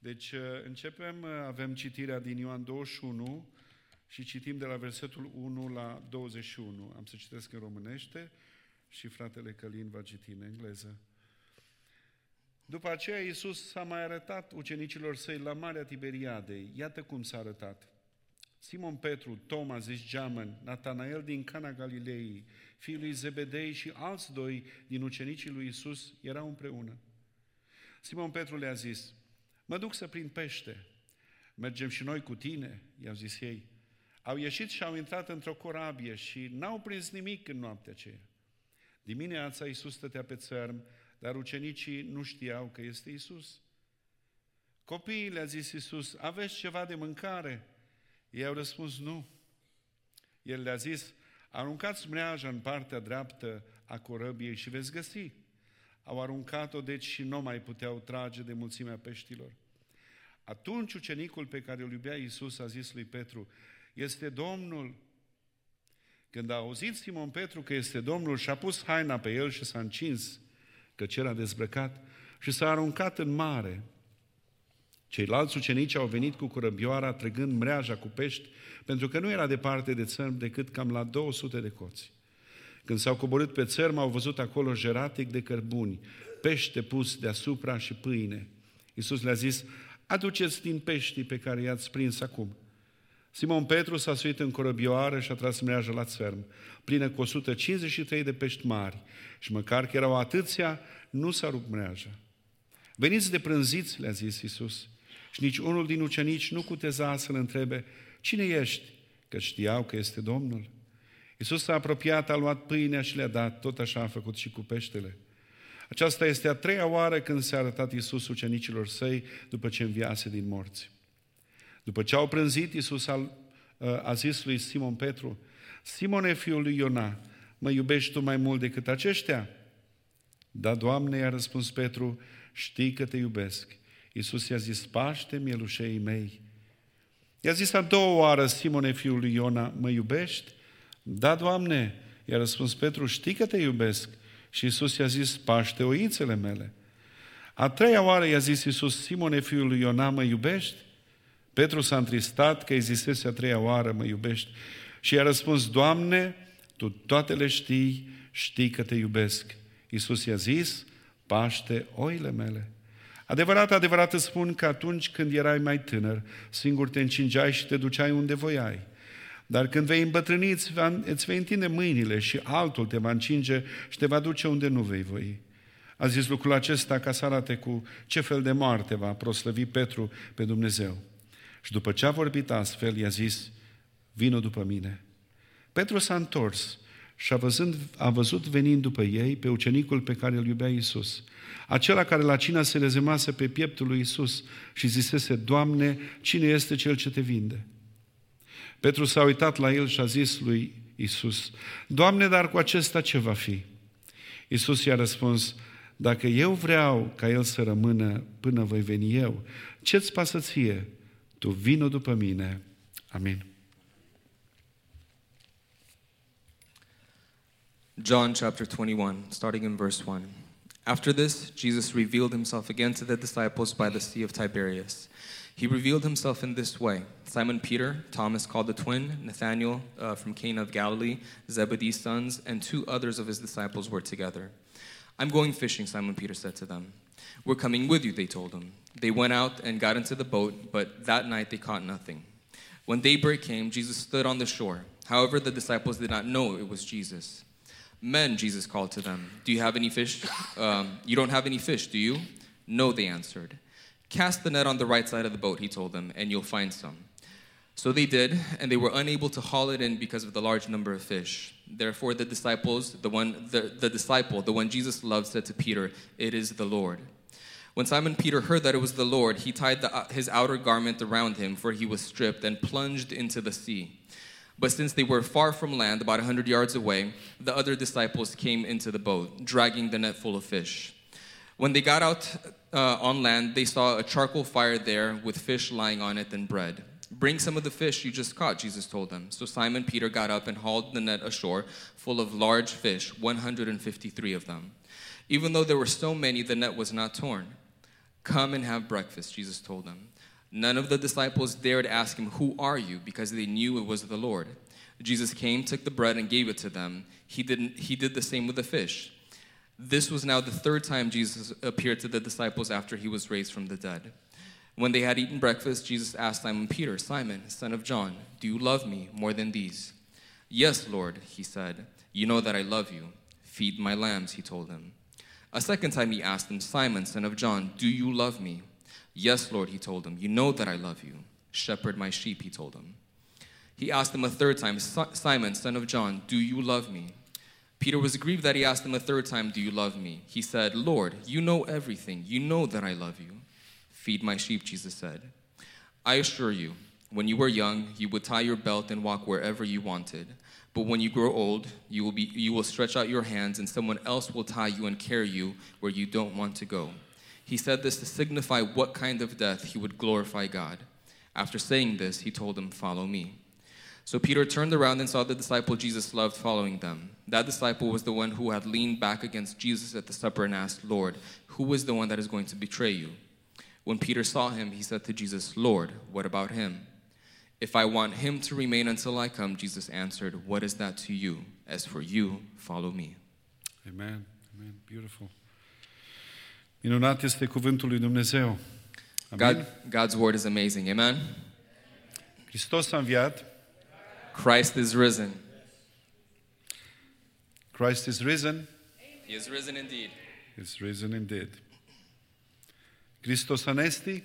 Deci avem citirea din Ioan 21 și citim de la versetul 1 la 21. Am să citesc în românește și fratele Călin va citi în engleză. După aceea Iisus s-a mai arătat ucenicilor săi la Marea Tiberiadei. Iată cum s-a arătat. Simon Petru, Toma, zis Geamăn, Natanael din Cana Galilei, fiul lui Zebedei și alți doi din ucenicii lui Iisus erau împreună. Simon Petru le-a zis: mă duc să prind pește. Mergem și noi cu tine, i-au zis ei. Au ieșit și au intrat într-o corabie și n-au prins nimic în noaptea aceea. Dimineața Iisus stătea pe țărm, dar ucenicii nu știau că este Iisus. Copiii, le-a zis Iisus, aveți ceva de mâncare? Ei au răspuns nu. El le-a zis, aruncați mreaja în partea dreaptă a corăbiei și veți găsi. Au aruncat-o, deci și nu mai puteau trage de mulțimea peștilor. Atunci ucenicul pe care îl iubea Iisus a zis lui Petru, este Domnul. Când a auzit Simon Petru că este Domnul, și-a pus haina pe el și s-a încins, căci era dezbrăcat, și s-a aruncat în mare. Ceilalți ucenici au venit cu corăbioara, trăgând mreaja cu pești, pentru că nu era departe de țărm decât cam la 200 de coți. Când s-au coborât pe țărm, au văzut acolo jeratic de cărbuni, pește pus deasupra și pâine. Iisus le-a zis, aduceți din peștii pe care i-ați prins acum. Simon Petru s-a suit în corăbioară și a tras mreaja la țărm, plină cu 153 de pești mari, și măcar că erau atâția, nu s-a rupt mreaja. Veniți de prânziți, le-a zis Iisus, și nici unul din ucenici nu cuteza să-l întrebe, cine ești? Că știau că este Domnul. Iisus s-a apropiat, a luat pâinea și le-a dat, tot așa a făcut și cu peștele. Aceasta este a treia oară când s-a arătat Iisus ucenicilor săi după ce înviase din morți. După ce au prânzit, Iisus a zis lui Simon Petru, Simone, fiul lui Iona, mă iubești tu mai mult decât aceștia? Da, Doamne, i-a răspuns Petru, știi că te iubesc. Iisus i-a zis, paște mielușeii mei. I-a zis a doua oară, Simone, fiul lui Iona, mă iubești? Da, Doamne, i-a răspuns Petru, știi că te iubesc. Și Iisus i-a zis, paște oițele mele. A treia oară i-a zis Iisus, Simone, fiul lui Iona, mă iubești? Petru s-a întristat că îi zisese a treia oară, mă iubești? Și i-a răspuns, Doamne, Tu toate le știi, știi că te iubesc. Iisus i-a zis, paște oile mele. Adevărat, adevărat îți spun că atunci când erai mai tânăr, singur te încingeai și te duceai unde voiai. Dar când vei îmbătrâni, îți vei întinde mâinile și altul te va încinge și te va duce unde nu vei voi. A zis lucrul acesta ca să arate cu ce fel de moarte va proslăvi Petru pe Dumnezeu. Și după ce a vorbit astfel, i-a zis, vino după mine. Petru s-a întors și a văzut venind după ei pe ucenicul pe care îl iubea Iisus, acela care la cină se rezemase pe pieptul lui Iisus și zisese, Doamne, cine este cel ce te vinde? Petru s-a uitat la el și a zis lui Iisus, Doamne, dar cu acesta ce va fi? Iisus i-a răspuns, dacă eu vreau ca el să rămână până voi veni eu, ce-ți pasă ție? Tu vino după mine. Amin. John chapter 21, starting in verse 1. After this, Jesus revealed himself again to the disciples by the Sea of Tiberias. He revealed himself in this way. Simon Peter, Thomas called the twin, Nathanael from Cana of Galilee, Zebedee's sons, and two others of his disciples were together. I'm going fishing, Simon Peter said to them. We're coming with you, they told him. They went out and got into the boat, but that night they caught nothing. When daybreak came, Jesus stood on the shore. However, the disciples did not know it was Jesus. Men, Jesus called to them, do you have any fish? You don't have any fish, do you? No, they answered. Cast the net on the right side of the boat, he told them, and you'll find some. So they did, and they were unable to haul it in because of the large number of fish. Therefore the disciple, the one Jesus loved, said to Peter, it is the Lord. When Simon Peter heard that it was the Lord, he tied his outer garment around him, for he was stripped, and plunged into the sea. But since they were far from land, about 100 yards away, the other disciples came into the boat, dragging the net full of fish. When they got out on land, they saw a charcoal fire there with fish lying on it and bread. Bring some of the fish you just caught, Jesus told them. So Simon Peter got up and hauled the net ashore, full of large fish, 153 of them. Even though there were so many, the net was not torn. Come and have breakfast, Jesus told them. None of the disciples dared ask him, Who are you? Because they knew it was the Lord. Jesus came, took the bread, and gave it to them. He did the same with the fish. This was now the third time Jesus appeared to the disciples after he was raised from the dead. When they had eaten breakfast, Jesus asked Simon Peter, Simon, son of John, do you love me more than these? Yes, Lord, he said. You know that I love you. Feed my lambs, he told him. A second time he asked him, Simon, son of John, do you love me? Yes, Lord, he told him. You know that I love you. Shepherd my sheep, he told him. He asked him a third time, Simon, son of John, do you love me? Peter was grieved that he asked him a third time, do you love me? He said, Lord, you know everything. You know that I love you. Feed my sheep, Jesus said. I assure you, when you were young, you would tie your belt and walk wherever you wanted. But when you grow old, you will stretch out your hands and someone else will tie you and carry you where you don't want to go. He said this to signify what kind of death he would glorify God. After saying this, he told them, follow me. So Peter turned around and saw the disciple Jesus loved following them. That disciple was the one who had leaned back against Jesus at the supper and asked, Lord, who is the one that is going to betray you? When Peter saw him, he said to Jesus, Lord, what about him? If I want him to remain until I come, Jesus answered, what is that to you? As for you, follow me. Amen. Amen. Beautiful. Minunat este cuvântul lui Dumnezeu. Amen. God's word is amazing. Amen? Hristos a înviat. Christ is risen. Christ is risen. He is risen indeed. He is risen indeed. Christos anesti.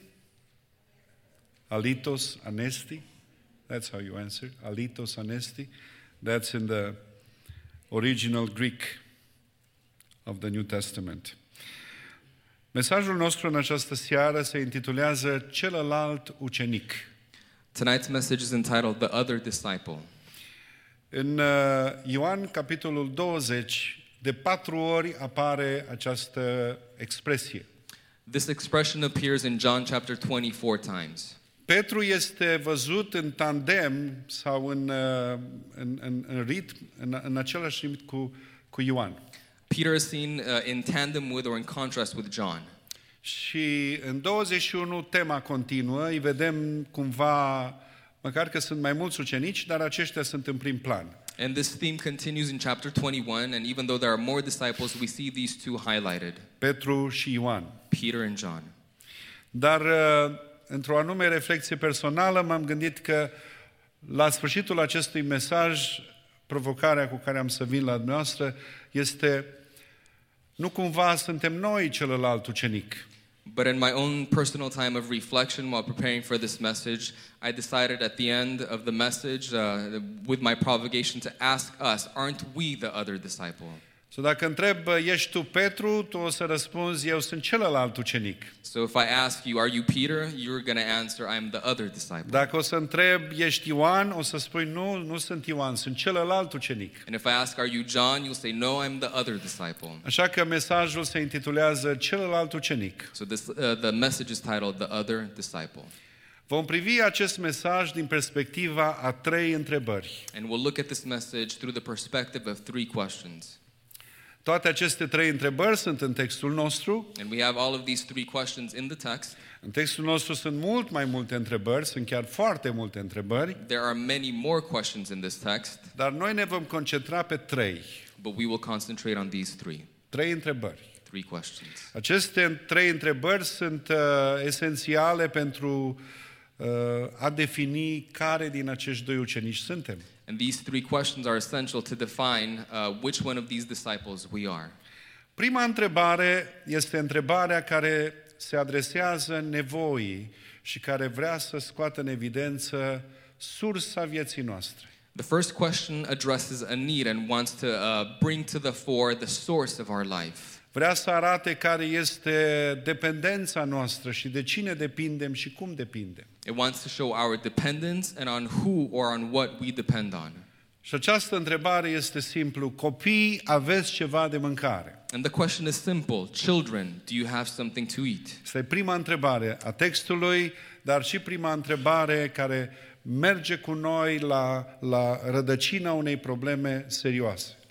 Alitos anesti. That's how you answer. Alitos anesti. That's in the original Greek of the New Testament. Mesajul nostru în această seară se intitulează Celălalt ucenic. Tonight's message is entitled The Other Disciple. În Ioan, capitolul 20, de 4 ori apare această expresie. This expression appears in John chapter 24 times. Petru este văzut în tandem sau în ritm, în același ritm cu Ioan. Peter is seen in tandem with or in contrast with John. Și în 21 tema continuă, îi vedem cumva, măcar că sunt mai mulți ucenici, dar aceștia sunt în prim plan. And this theme continues in chapter 21, and even though there are more disciples, we see these two highlighted, Petru și Ioan. Peter and John. Dar într-o anume reflexie personală m-am gândit că la sfârșitul acestui mesaj, provocarea cu care am să vin la dumneavoastră este nu cumva suntem noi celălalt ucenic. But in my own personal time of reflection while preparing for this message, I decided at the end of the message, with my provocation, to ask us, aren't we the other disciple? So dacă întreb, ești tu Petru, tu o să răspunzi, eu sunt celălalt ucenic. So if I ask you, are you Peter? You're going to answer, I'm the other disciple. Dacă o să întreb, ești Ioan, o să spui, nu sunt Ioan, sunt celălalt ucenic. And if I ask, are you John? You'll say, no, I'm the other disciple. Așa că mesajul se intitulează Celălalt ucenic. So the message is titled, The Other Disciple. Vom privi acest mesaj din perspectiva a 3 întrebări. And we'll look at this message through the perspective of 3 questions. Toate aceste 3 întrebări sunt în textul nostru. And we have all of these 3 questions in the text. În textul nostru sunt mult mai multe întrebări, sunt chiar foarte multe întrebări. There are many more questions in this text. Dar noi ne vom concentra pe 3. But we will concentrate on these 3. 3 întrebări. 3 questions. Aceste 3 întrebări sunt esențiale pentru a defini care din acești 2 ucenici suntem. And these 3 questions are essential to define which one of these disciples we are. Prima întrebare este întrebarea care se adresează nevoii și care vrea să scoată în evidență sursa vieții noastre. The first question addresses a need and wants to bring to the fore the source of our life. Vrea să arate care este dependența noastră și de cine depindem și cum depindem. It wants to show our dependence and on who or on what we depend on. Și această întrebare este simplu. Copii, aveți ceva de mâncare? And the question is simple. Children, do you have something to eat? Este prima întrebare a textului, dar și prima întrebare care merge cu noi la rădăcina unei probleme serioase.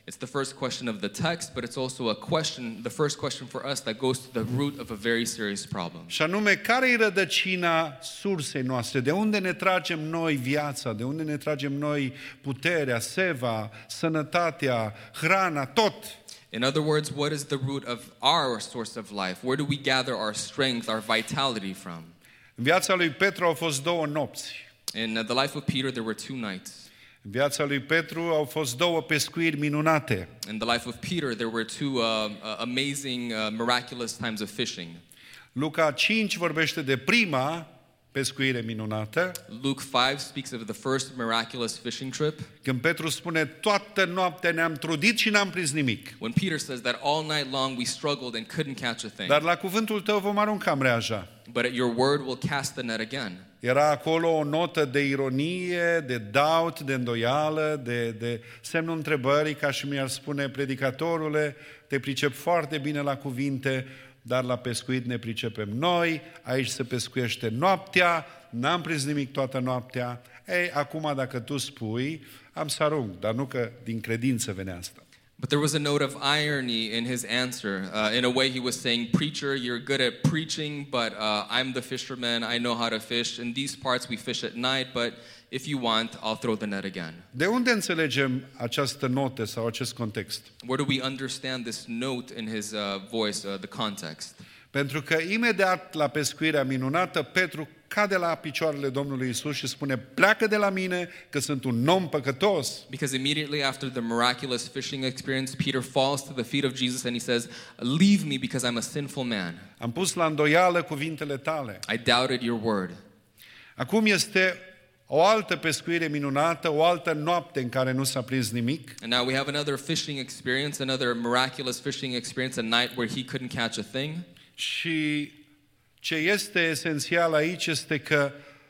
It's the first question of the text, but it's also the first question for us that goes to the root of a very serious problem. Și anume, care e rădăcina sursei noastre? De unde ne tragem noi viața? De unde ne tragem noi puterea, seva, sănătatea, hrana, tot? In other words, what is the root of our source of life? Where do we gather our strength, our vitality from? În viața lui Petru au fost 2 nopți. In the life of Peter, there were 2 nights. În viața lui Petru au fost 2 pescuiri minunate. In the life of Peter, there were 2 amazing, miraculous times of fishing. Luca 5 vorbește de prima pescuire minunată. Luke 5 speaks of the first miraculous fishing trip. Când Petru spune, toată noaptea ne-am trudit și n-am prins nimic. When Peter says that all night long we struggled and couldn't catch a thing. Dar la cuvântul tău vom arunca mreaja. But at your word will cast the net again. Era acolo o notă de ironie, de doubt, de îndoială, de semnul întrebării, ca și mi-ar spune predicatorule, te pricep foarte bine la cuvinte, dar la pescuit ne pricepem noi, aici se pescuiește noaptea, n-am prins nimic toată noaptea. Ei, acum dacă tu spui, am să arunc, dar nu că din credință venea asta. But there was a note of irony in his answer. In a way, he was saying, "Preacher, you're good at preaching, but I'm the fisherman. I know how to fish. In these parts, we fish at night, but if you want, I'll throw the net again." De unde înțelegem această notă sau acest context? Where do we understand this note in his voice, the context? Pentru că imediat la pescuirea minunată, Petru cade la picioarele Domnului Isus și spune, pleacă de la mine că sunt un om păcătos. Because immediately after the miraculous fishing experience, Peter falls to the feet of Jesus and he says, "Leave me because I'm a sinful man. Am pus la îndoială cuvintele tale. I doubted your word." Acum este o altă pescuire minunată, o altă noapte în care nu s-a prins nimic. And now we have another fishing experience, another miraculous fishing experience, a night where he couldn't catch a thing. Și ce este esențial aici este că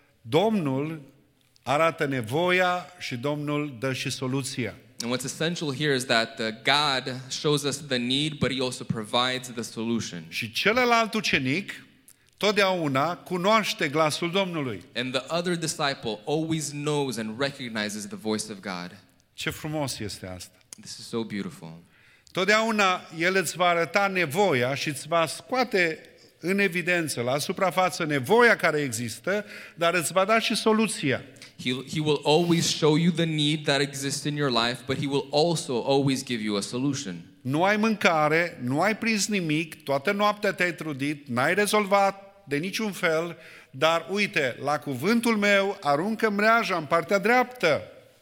Domnul arată nevoia și Domnul dă și soluția. And what's essential here is that God shows us the need, but he also provides the solution. Și celălalt ucenic totdeauna cunoaște glasul Domnului. And the other disciple always knows and recognizes the voice of God. Ce frumos este asta. This is so beautiful. Totdeauna El îți va arăta nevoia și îți va scoate în evidență, la suprafață, nevoia care există, dar îți va da și soluția. He will always show you the need that exists in your life, but he will also always give you a solution. Nu ai mâncare, nu ai prins nimic, toată noaptea te-ai trudit, n-ai rezolvat de niciun fel, dar uite, la cuvântul meu, aruncă mreaja în partea dreaptă.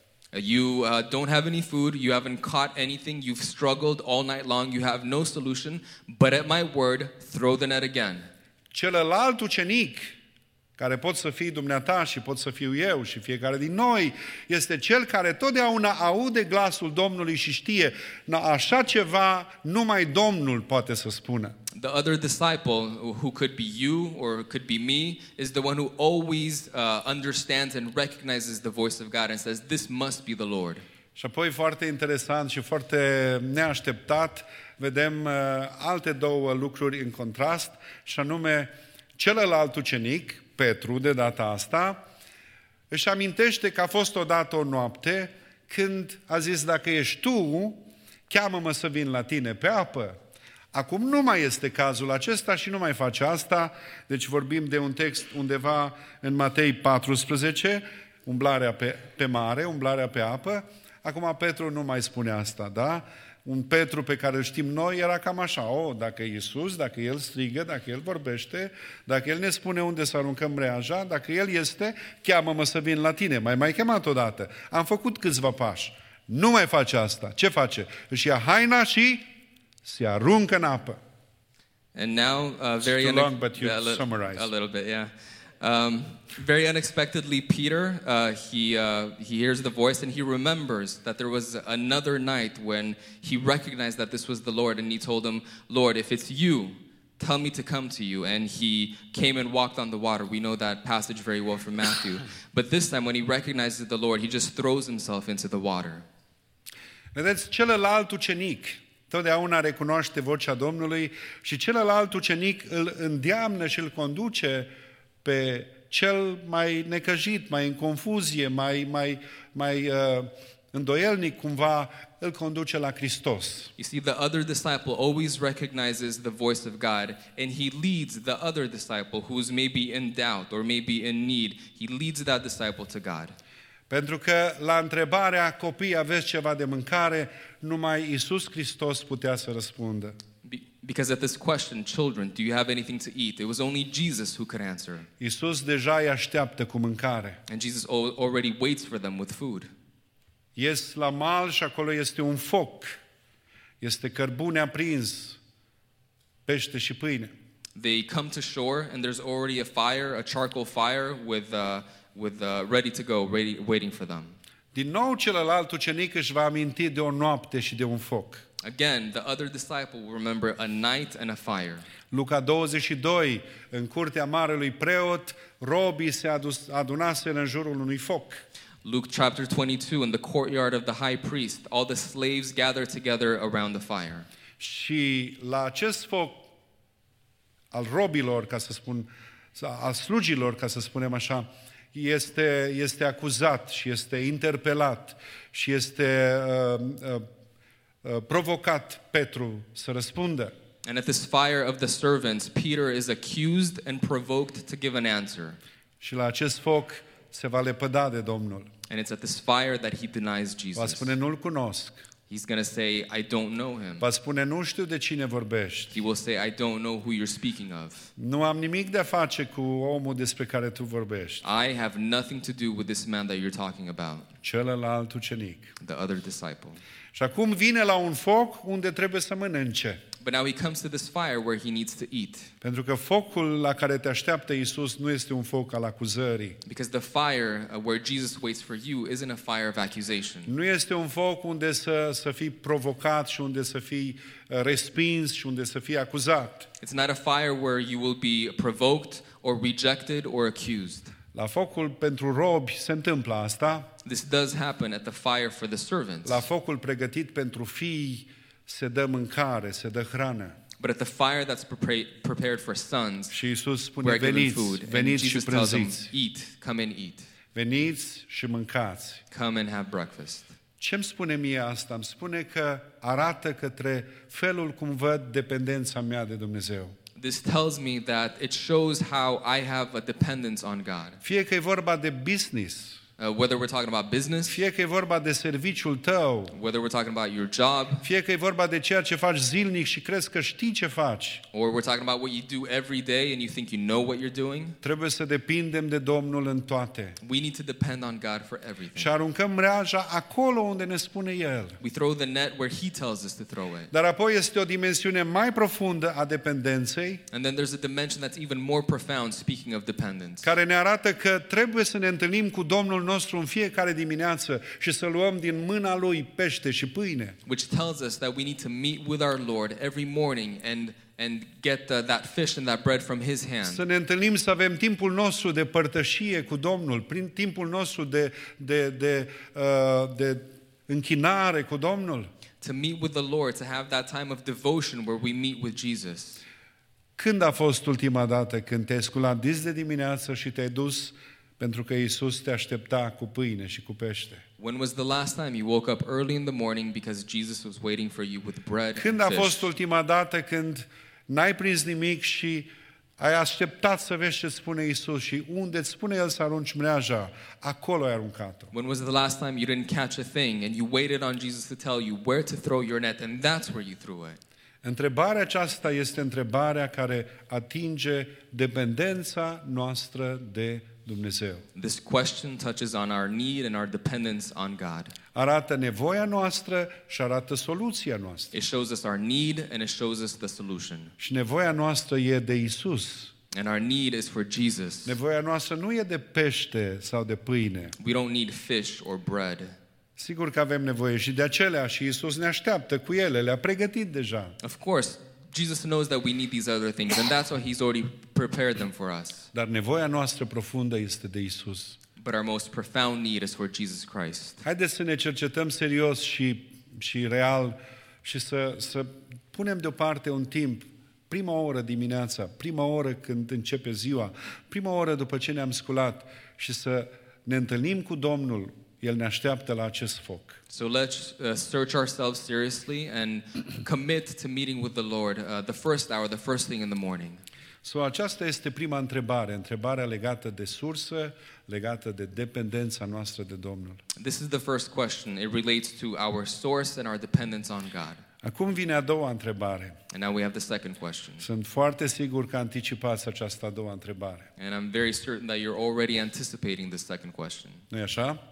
You don't have any food, you haven't caught anything, you've struggled all night long, you have no solution, but at my word, throw the net again. Celălalt ucenic, care pot să fii dumneata și pot să fiu eu și fiecare din noi, este cel care totdeauna aude glasul Domnului și știe, așa ceva numai Domnul poate să spună. The other disciple, who could be you or could be me, is the one who always understands and recognizes the voice of God and says, "This must be the Lord." Și apoi, foarte interesant și foarte neașteptat, vedem alte 2 lucruri în contrast, și anume, celălalt ucenic, Petru, de data asta, își amintește că a fost odată o noapte când a zis, dacă ești tu, cheamă-mă să vin la tine pe apă. Acum nu mai este cazul acesta și nu mai face asta, deci vorbim de un text undeva în Matei 14, umblarea pe mare, umblarea pe apă. Acum Petru nu mai spune asta, da? Un Petru pe care îl știm noi era cam așa, dacă e Iisus, dacă El strigă, dacă El vorbește, dacă El ne spune unde să aruncăm mreaja, dacă El este, cheamă-mă să vin la tine. Mai chemat odată. Am făcut câțiva pași. Nu mai face asta. Ce face? Își ia haina și se aruncă în apă. And now, very too long, but you summarize. A little bit, yeah. Very unexpectedly, Peter, he hears the voice and he remembers that there was another night when he recognized that this was the Lord, and he told him, "Lord, if it's you, tell me to come to you." And he came and walked on the water. We know that passage very well from Matthew. But this time, when he recognizes the Lord, he just throws himself into the water. Vedeți, celălalt ucenic totdeauna recunoaște vocea Domnului și celălalt ucenic îl îndeamnă și îl conduce pe cel mai necăjit, mai în confuzie, mai îndoielnic cumva îl conduce la Hristos. You see, the other disciple always recognizes the voice of God, and he leads the other disciple who's maybe in doubt or maybe in need. He leads that disciple to God. Pentru că la întrebarea copii aveți ceva de mâncare, numai Iisus Hristos putea să răspundă. Because at this question, children, do you have anything to eat? It was only Jesus who could answer. Iisus deja îi așteaptă cu mâncare. And Jesus already waits for them with food. Ies la mal și acolo este un foc. Este cărbune aprins, pește și pâine. They come to shore and there's already a fire, a charcoal fire with ready to go, waiting for them. Din nou celălalt ucenic își va aminti de o noapte și de un foc. Again, the other disciple will remember a night and a fire. Luca 22, în curtea marelui preot, robii se adunaseră în jurul unui foc. Luke chapter 22, in the courtyard of the high priest, all the slaves gathered together around the fire. Și la acest foc al robilor, ca să spun, al slugilor, ca să spunem așa, este acuzat și este interpelat și este provocat Petru să răspundă. And at this fire of the servants, Peter is accused and provoked to give an answer. Și la acest foc se va lepăda de Domnul. And it's at this fire that he denies Va Jesus. spune, nu-L cunosc. He's going to say, I don't know him. Va spune, nu știu de cine vorbești. He will say, I don't know who you're speaking of. Nu am nimic de a face cu omul despre care tu vorbești. I have nothing to do with this man that you're talking about. Celălalt ucenic. The other disciple. Și acum vine la un foc unde trebuie să mănânce. But now he comes to this fire where he needs to eat. Pentru că focul la care te așteaptă Iisus nu este un foc al acuzării. Because the fire where Jesus waits for you isn't a fire of accusation. Nu este un foc unde să fii provocat și unde să fii respins și unde să fii acuzat. It's not a fire where you will be provoked or rejected or accused. La focul pentru robi se întâmplă asta. This does happen at the fire for the servants. La focul pregătit pentru fii se dă mâncare, se dă hrană. But at the fire that's prepared for sons, Și Iisus spune, we're given veniți, food. And veniți și Jesus tells them, prânziți. eat, come and eat. Veniți și mâncați. Come and have breakfast. Ce-mi spune mie asta? Îmi spune că arată către felul cum văd dependența mea de Dumnezeu. This tells me that it shows how I have a dependence on God. Fie că e vorba de business, Whether we're talking about business, fie că e vorba de serviciul tău, whether we're talking about your job, fie că e vorba de ceea ce faci zilnic și crezi că știi ce faci, or we're talking about what you do every day and you think you know what you're doing, trebuie să depindem de Domnul în toate. we need to depend on God for everything. Și aruncăm mreaja acolo unde ne spune El. We throw the net where He tells us to throw it. Dar apoi este o dimensiune mai profundă a dependenței, And then there's a dimension that's even more profound, speaking of dependence, care ne arată că trebuie să ne întâlnim cu Domnul nostru în fiecare dimineață și să luăm din mâna Lui pește și pâine. which tells us that we need to meet with our Lord every morning and get that fish and that bread from His hand. Să ne întâlnim, să avem timpul nostru de părtășie cu Domnul, prin timpul nostru de închinare cu Domnul. To meet with the Lord, to have that time of devotion where we meet with Jesus. Când a fost ultima dată când te-ai sculat dis de dimineață și te-ai dus pentru că Iisus te aștepta cu pâine și cu pește? When was the last time you woke up early in the morning because Jesus was waiting for you with bread Când and a fost fish? ultima dată când n-ai prins nimic și ai așteptat să vezi ce spune Iisus și unde îți spune El să arunci mreaja, acolo ai aruncat-o. When was the last time you didn't catch a thing and you waited on Jesus to tell you where to throw your net and that's where you threw it? Întrebarea aceasta este întrebarea care atinge dependența noastră de Dumnezeu. This question touches on our need and our dependence on God. Arată nevoia noastră și arată soluția noastră. It shows us our need and it shows us the solution. Și nevoia noastră e de Iisus. And our need is for Jesus. Nevoia noastră nu e de pește sau de pâine. We don't need fish or bread. Sigur că avem nevoie și de acelea și Iisus ne așteaptă cu ele, le-a pregătit deja. Of course, Jesus knows that we need these other things and that's why He's already prepared them for us. Dar nevoia noastră profundă este de Iisus. But our most profound need is for Jesus Christ. Haideți să ne cercetăm serios și real și să punem deoparte un timp, prima oră dimineața, prima oră când începe ziua, prima oră după ce ne-am sculat și să ne întâlnim cu Domnul. El ne așteaptă la acest foc. So let's search ourselves seriously and commit to meeting with the Lord the first hour, the first thing in the morning. So, aceasta este prima întrebare, întrebarea legată de sursă, legată de dependența noastră de Domnul. This is the first question. It relates to our source and our dependence on God. Acum vine a doua întrebare. And now we have the second question. Sunt foarte sigur că anticipați această a doua întrebare. And I'm very certain that you're already anticipating the second question. Nu-i așa?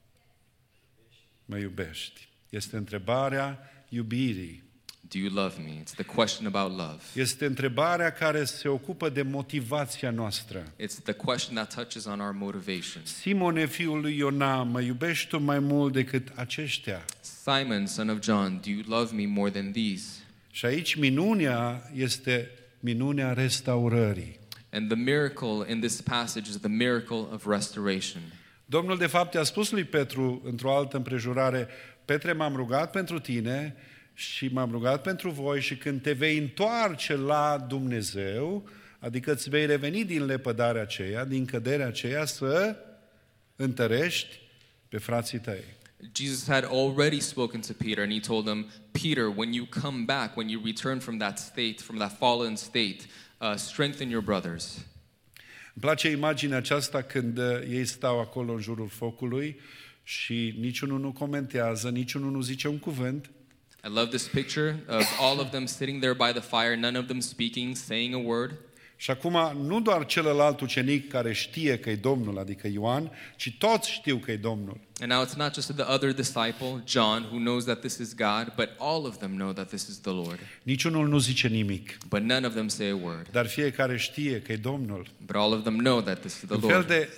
Mă iubești. Este întrebarea iubirii. Do you love me? It's the question about love. Este întrebarea care se ocupă de motivația noastră. It's the question that touches on our motivation. Simone, fiul lui Iona, mă iubești tu mai mult decât aceștia? Simon, son of John, do you love me more than these? Și aici minunea este minunea restaurării. And the miracle in this passage is the miracle of restoration. Domnul de fapt i-a spus lui Petru într-o altă împrejurare: Petre, m-am rugat pentru tine și m-am rugat pentru voi și când te vei întoarce la Dumnezeu, adică îți vei reveni din lepădarea aceea, din căderea aceea, să întărești pe frații tăi. Jesus had already spoken to Peter and he told him, Peter, when you come back, when you return from that state, from that fallen state, strengthen your brothers. Îmi place imaginea aceasta când ei stau acolo în jurul focului și niciunul nu comentează, niciunul nu zice un cuvânt. I love this picture of all of them sitting there by the fire, none of them speaking, saying a word. Și acum nu doar celălalt ucenic care știe că e Domnul, adică Ioan, ci toți știu că e Domnul. And now it's not just the other disciple, John, who knows that this is God, but all of them know that this is the Lord. Niciunul nu zice nimic, But none of them say a word. dar fiecare știe că e Domnul. But all of them know that this is the E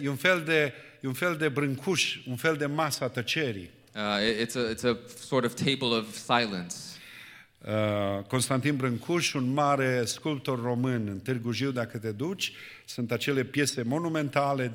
un fel de brâncuș, un fel de masa tăcerii. It's a sort of table of silence. Constantin Brâncuș, un mare sculptor român în Târgu Jiu, dacă te duci, sunt acele piese monumentale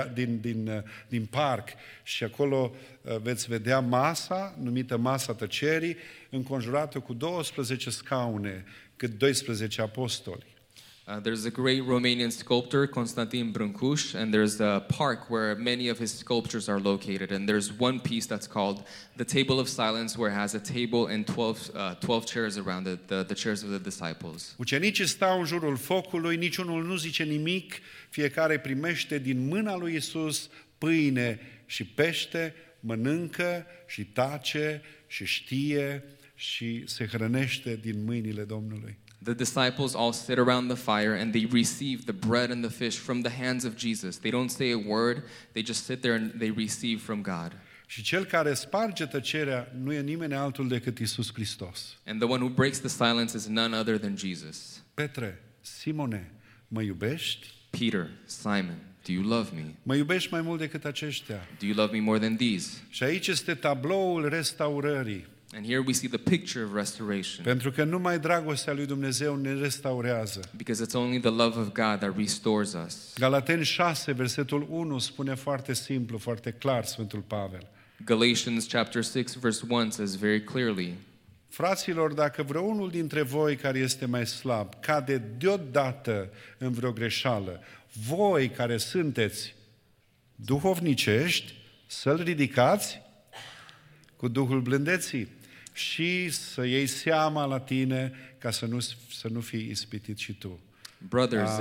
din parc și acolo veți vedea masa, numită masa tăcerii, înconjurată cu 12 scaune, cât 12 apostoli. There's a great Romanian sculptor, Constantin Brâncuș, and there's a park where many of his sculptures are located. And there's one piece that's called the Table of Silence, where it has a table and 12 chairs around it, the chairs of the disciples. Ucenicii stau în jurul focului, niciunul nu zice nimic, fiecare primește din mâna lui Iisus pâine și pește, mănâncă și tace și știe și se hrănește din mâinile Domnului. The disciples all sit around the fire and they receive the bread and the fish from the hands of Jesus. They don't say a word, they just sit there and they receive from God. Și cel care sparge tăcerea nu e nimeni altul decât Iisus Hristos. And the one who breaks the silence is none other than Jesus. Petre, Simone, mă iubești? Peter, Simon, do you love me? Mă iubești mai mult decât aceștia? Do you love me more than these? Și aici este tabloul restaurării. And here we see the picture of restoration. Pentru că numai dragostea lui Dumnezeu ne restaurează. Because it's only the love of God that restores us. Galateni 6, versetul 1 spune foarte simplu, foarte clar Sfântul Pavel. Galatians chapter 6 verse 1 says very clearly, Fraților, dacă vreunul dintre voi care este mai slab cade deodată în vreo greșeală, voi care sunteți duhovnicești, să-l ridicați cu Duhul blândeții și să iei seama la tine ca să nu fii ispitit și tu. Brothers,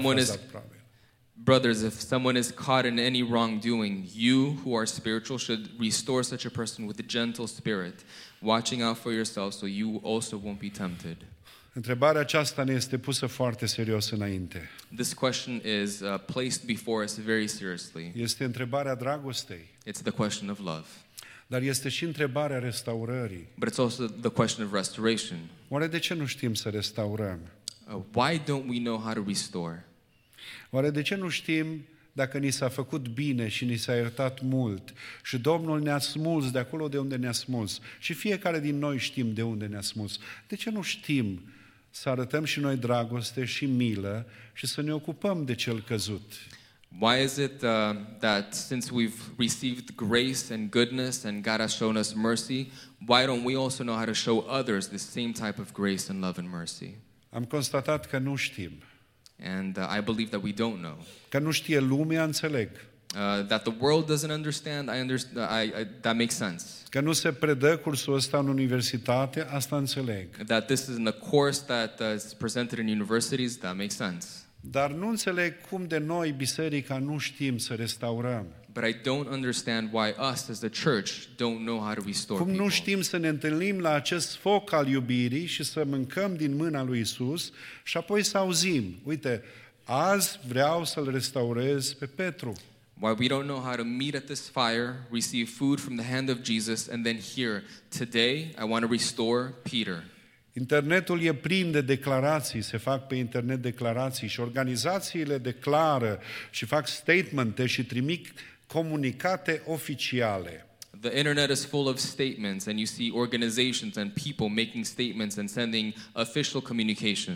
if someone is caught in any wrongdoing, you who are spiritual should restore such a person with a gentle spirit, watching out for yourself so you also won't be tempted. Întrebarea aceasta ne este pusă foarte serios înainte. This question is placed before us very seriously. Este întrebarea dragostei. It's the question of love. Dar este și întrebarea restaurării. But it's also the question of restoration. Oare de ce nu știm să restaurăm? Why don't we know how to restore? Oare de ce nu știm dacă ni s-a făcut bine și ni s-a iertat mult și Domnul ne-a smuls de acolo de unde ne-a smuls și fiecare din noi știm de unde ne-a smuls? De ce nu știm să arătăm și noi dragoste și milă și să ne ocupăm de cel căzut? Why is it that since we've received grace and goodness and God has shown us mercy, why don't we also know how to show others the same type of grace and love and mercy? Am constatat că nu știm. And I believe that we don't know. Că nu știe lumea, înțeleg. That the world doesn't understand, that makes sense. Că nu se predă cursul ăsta în universitate, asta înțeleg. That this is in the course that is presented in universities, that makes sense. Dar nu înțeleg cum de noi, biserica, nu știm să restaurăm. But I don't understand why us as the church don't know how to restore Cum nu people. știm să ne întâlnim la acest foc al iubirii și să mâncăm din mâna lui Isus și apoi să auzim, uite, azi vreau să-l restaurez pe Petru. Why we don't know how to meet at this fire, receive food from the hand of Jesus, and then hear, today I want to restore Peter. Internetul e plin de declarații, se fac pe internet declarații și organizațiile declară și fac statemente și trimit comunicate oficiale. The internet is full of statements, and you see organizations and people making statements and sending official communication.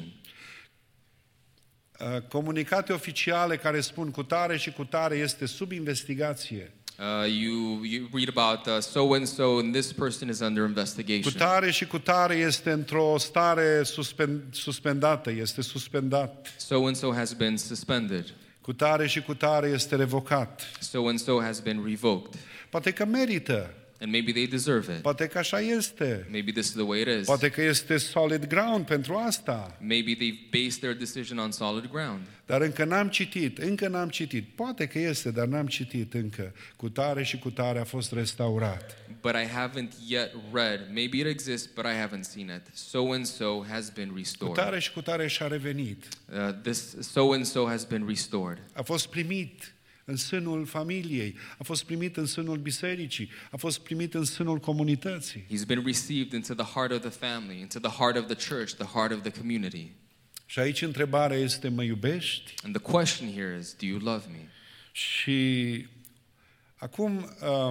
Comunicate oficiale care spun cutare și cutare este sub investigație. You read about so and so, and this person is under investigation. Cutare și cutare este într-o stare suspendată, este suspendat. So and so has been suspended. Cutare și cutare este revocat. So and so has been revoked. Poate că merită. And maybe they deserve it. Poate că așa este. Maybe this is the way it is. Poate că este solid ground pentru asta. Maybe they've based their decision on solid ground. Dar încă n-am citit. Poate că este, dar n-am citit încă. Cutare și cutare a fost restaurat. But I haven't yet read. Maybe it exists, but I haven't seen it. So and so has been restored. Cutare și cutare și-a revenit. This so and so has been restored. A fost primit în sânul familiei, a fost primit în sânul bisericii, a fost primit în sânul comunității. He's been received into the heart of the family, into the heart of the church, the heart of the community. Și aici întrebarea este, mă iubești? And the question here is, do you love me? Și acum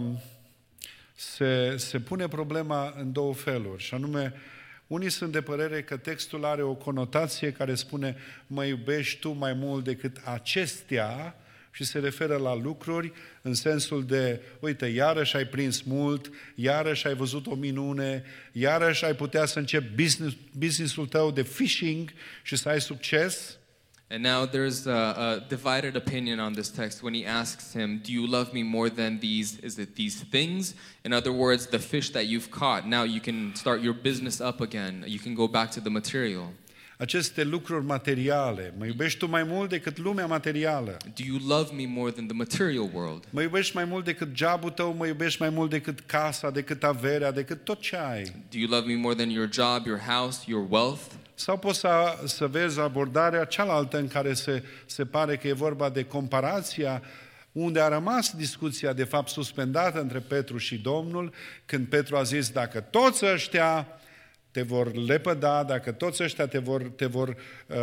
se pune problema în două feluri, și anume, unii sunt de părere că textul are o conotație care spune, mă iubești tu mai mult decât acestea, și se referă la lucruri în sensul de, uite, iarăși ai prins mult, iarăși ai văzut o minune, iarăși ai putea să începi business-ul tău de fishing și să ai succes. And now there's a divided opinion on this text when he asks him, do you love me more than these things? In other words, the fish that you've caught, now you can start your business up again. You can go back to the material. Aceste lucruri materiale. Mă iubești tu mai mult decât lumea materială. Do you love me more than the material world? Mă iubești mai mult decât jobul tău, mă iubești mai mult decât casa, decât averea, decât tot ce ai. Do you love me more than your job, your house, your wealth? Sau poți să vezi abordarea cealaltă în care se pare că e vorba de comparația unde a rămas discuția de fapt suspendată între Petru și Domnul, când Petru a zis, dacă toți ăștia te vor lepăda, dacă toți ăștia te vor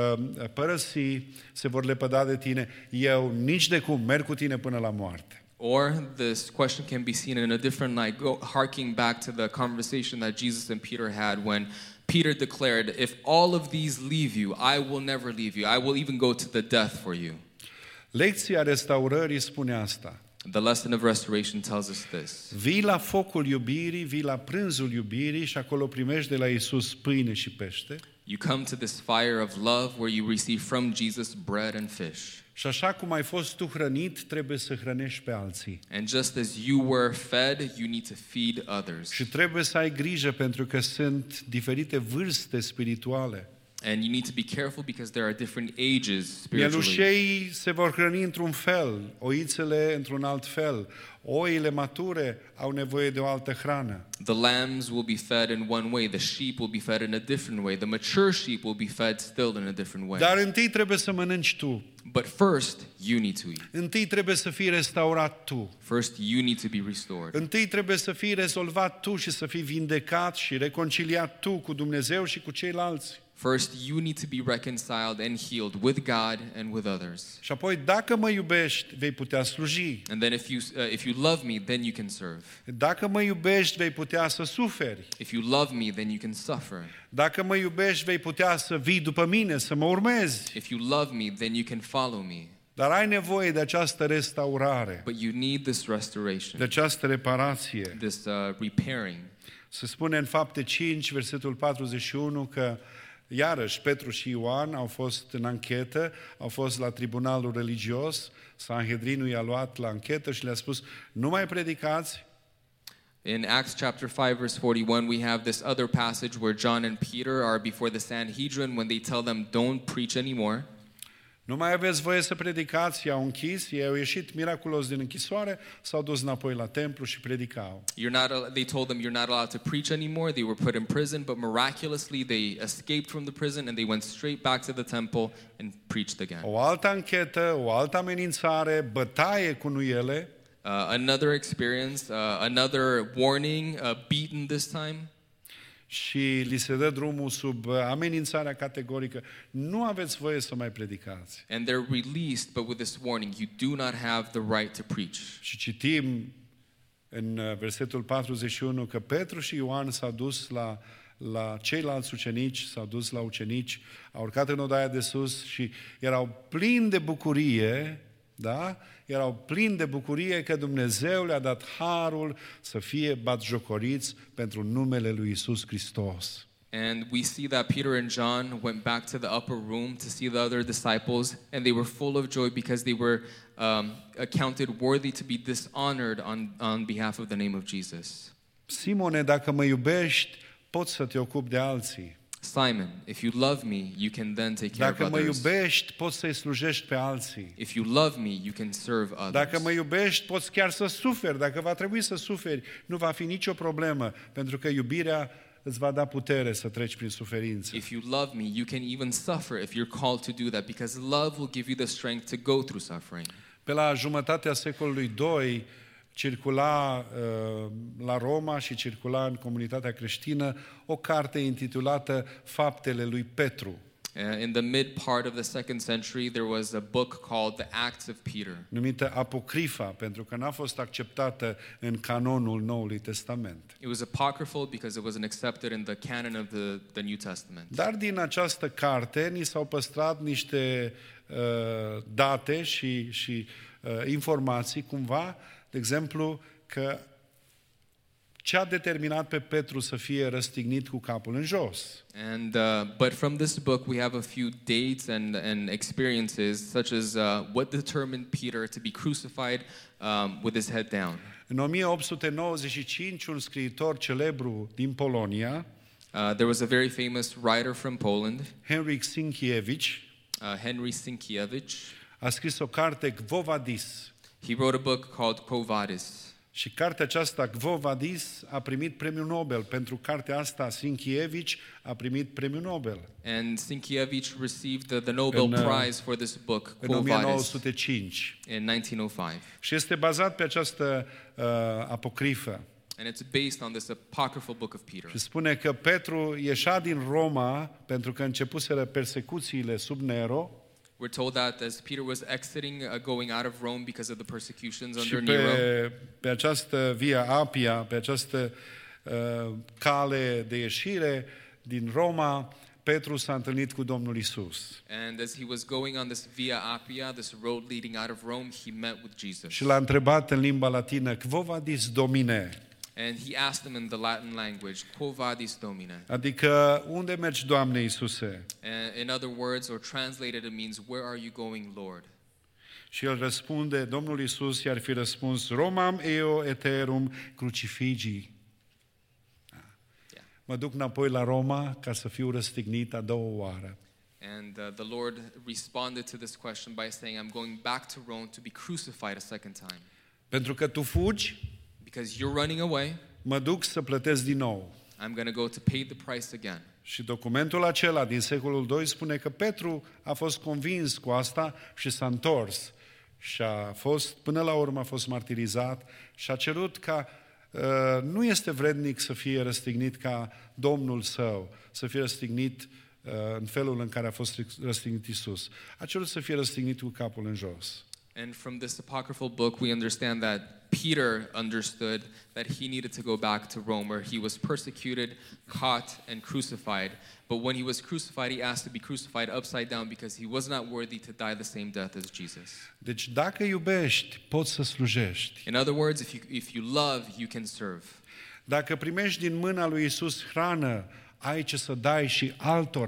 părăsi, se vor lepăda de tine, eu nici de cum merg cu tine până la moarte. Or this question can be seen in a different light, harking back to the conversation that Jesus and Peter had when Peter declared, if all of these leave you, I will never leave you. I will even go to the death for you. Lecția restaurării spune asta. The lesson of restoration tells us this. Vii la focul iubirii, vii la prânzul iubirii și acolo primești de la Iisus pâine și pește. You come to this fire of love where you receive from Jesus bread and fish. Și așa cum ai fost tu hrănit, trebuie să hrănești pe alții. And just as you were fed, you need to feed others. Și trebuie să ai grijă pentru că sunt diferite vârste spirituale. And you need to be careful because there are different ages spiritually. Mielușei se vor hrăni într-un fel, oițele într-un alt fel. Oile mature au nevoie de o altă hrană. The lambs will be fed in one way, the sheep will be fed in a different way, the mature sheep will be fed still in a different way. Dar întâi trebuie să mănânci tu. But first, you need to eat. Întâi trebuie să fii restaurat tu. First, you need to be restored. Întâi trebuie să fii rezolvat tu și să fii vindecat și reconciliat tu cu Dumnezeu și cu ceilalți. First, you need to be reconciled and healed with God and with others. Și apoi, dacă mă iubești, vei putea sluji. And then if you love me, then you can serve. Dacă mă iubești, vei putea să suferi. If you love me, then you can suffer. Dacă mă iubești, vei putea să vii după mine, să mă urmezi. If you love me, then you can follow me. Dar ai nevoie de această restaurare, But you need this de restoration, această reparație. this repairing. Se spune în Fapte 5, versetul 41, că iarăși, Petru și Ioan au fost în anchetă, au fost la tribunalul religios, Sanhedrinul i-a luat la anchetă și le-a spus, nu mai predicați. In Acts chapter 5 verse 41 we have this other passage where John and Peter are before the Sanhedrin when they tell them don't preach anymore. Nu mai aveți voie să predicați, i-au închis, ei au ieșit miraculos din închisoare, s-au dus înapoi la templu și predicau. They told them you're not allowed to preach anymore. They were put in prison, but miraculously they escaped from the prison and they went straight back to the temple and preached again. O altă anchetă, o altă amenințare, bătaie cu nuiele. Another experience, another warning, beaten this time. Și li se dă drumul sub amenințarea categorică. Nu aveți voie să mai predicați. And they're released, but with this warning, you do not have the right to preach. Și citim în versetul 41 că Petru și Ioan s-au dus la ceilalți ucenici, s-au dus la ucenici, au urcat în odaia de sus și erau plini de bucurie, da? Erau plini de bucurie că Dumnezeu le-a dat harul să fie batjocoriți pentru numele lui Iisus Hristos. And we see that Peter and John went back to the upper room to see the other disciples, and they were full of joy because they were accounted worthy to be dishonored on behalf of the name of Jesus. Simone, dacă mă iubești, poți să te ocupi de alții. Simon, if you love me, you can then take care of Dacă mă others. iubești, poți să-i slujești pe alții. If you love me, you can serve others. Dacă mă iubești, poți chiar să suferi. Dacă va trebui să suferi, nu va fi nicio problemă, pentru că iubirea îți va da putere să treci prin suferință. If you love me, you can even suffer if you're called to do that, because love will give you the strength to go through suffering. Pe la jumătatea secolului II circula la Roma și circula în comunitatea creștină o carte intitulată Faptele lui Petru. In the mid part of the second century, there was a book called The Acts of Peter. Numită Apocrifa, pentru că n-a fost acceptată în canonul Noului Testament. It was apocryphal because it wasn't accepted in the canon of the New Testament. Dar din această carte ni s-au păstrat niște date și informații cumva, de exemplu, că ce a determinat pe Petru să fie răstignit cu capul în jos. And but from this book we have a few dates and experiences, such as what determined Peter to be crucified with his head down. În 1895, un scriitor celebru din Polonia, There was a very famous writer from Poland, Henryk Sienkiewicz, Henry Sienkiewicz. a scris o carte, Quo Vadis. He wrote a book called Quo Vadis. Și cartea aceasta, Quo Vadis, a primit premiul Nobel. Pentru cartea asta, Sienkiewicz a primit premiul Nobel. And Sienkiewicz received the Nobel Prize for this book, În Quo Vadis, 1905. in 1905. Și este bazat pe această apocrifă. And it's based on this apocryphal book of Peter. Și spune că Petru ieșea din Roma pentru că începuseră persecuțiile sub Nero. We're told that as Peter was exiting, going out of Rome because of the persecutions Și under Nero. pe această Via Appia, pe această cale de ieșire din Roma, Petru s-a întâlnit cu Domnul Isus. And as he was going on this Via Appia, this road leading out of Rome, he met with Jesus. Și l-a întrebat în limba latină, Quo vadis Domine? And he asked him in the Latin language, Quo vadis Domine? Adică, unde mergi, Doamne Iisuse? And in other words, or translated, it means, where are you going, Lord? Și el răspunde, Domnul Iisus i-ar fi răspuns, Romam eo eterum crucifigi. Mă duc înapoi la Roma ca să fiu răstignit a doua oară. And the Lord responded to this question by saying, I'm going back to Rome to be crucified a second time. Pentru că tu fugi, Because you're running away, mă duc să plătesc din nou. I'm going to go to pay the price again. Și documentul acela din secolul II spune că Petru a fost convins cu asta și s-a întors. Și a fost, până la urmă a fost martirizat și a cerut ca nu este vrednic să fie răstignit ca Domnul său, să fie răstignit în felul în care a fost răstignit Iisus. A cerut să fie răstignit cu capul în jos. And from this apocryphal book, we understand that Peter understood that he needed to go back to Rome, where he was persecuted, caught, and crucified. But when he was crucified, he asked to be crucified upside down because he was not worthy to die the same death as Jesus. Deci dacă iubești, poți să slujești. In other words, if you love, you can serve. Dacă primești din mâna lui Iisus hrană, ai ce să dai și altora.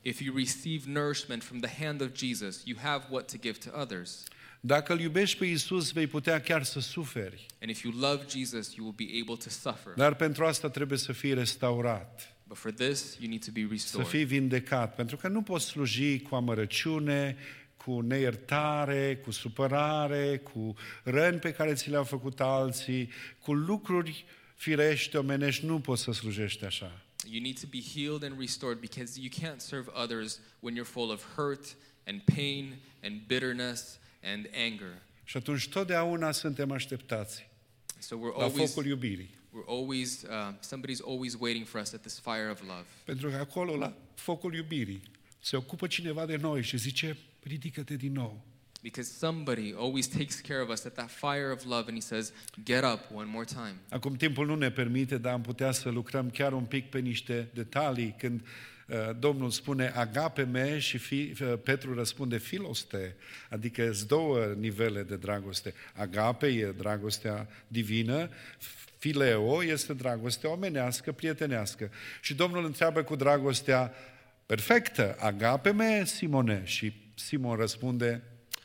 If you receive nourishment from the hand of Jesus, you have what to give to others. Dacă îl iubești pe Iisus, vei putea chiar să suferi. And if you love Jesus, you will be able to suffer. Dar pentru asta trebuie să fii restaurat, But for this, you need to be să restored. fii vindecat, pentru că nu poți sluji cu amărăciune, cu neiertare, cu supărare, cu răni pe care ți le-au făcut alții, cu lucruri firești, omenești, nu poți să slujești așa. You need to be healed and restored because you can't serve others when you're full of hurt and pain and bitterness and anger. Și atunci totdeauna suntem așteptați So we're la always focul iubirii. somebody's always waiting for us at this fire of love. Pentru că acolo, la focul iubirii, se ocupă cineva de noi și zice, ridică-te din nou. Because somebody always takes care of us at that fire of love and he says, get up one more time. Acum timpul nu ne permite, dar am putea să lucrăm chiar un pic pe niște detalii. Când Domnul spune agape me și Petru răspunde filoste, adică sunt două nivele de dragoste. Agape e dragostea divină, fileo este dragostea omenească, prietenească. Și Domnul întreabă cu dragostea perfectă, agape me, Simone? Și Simon răspunde,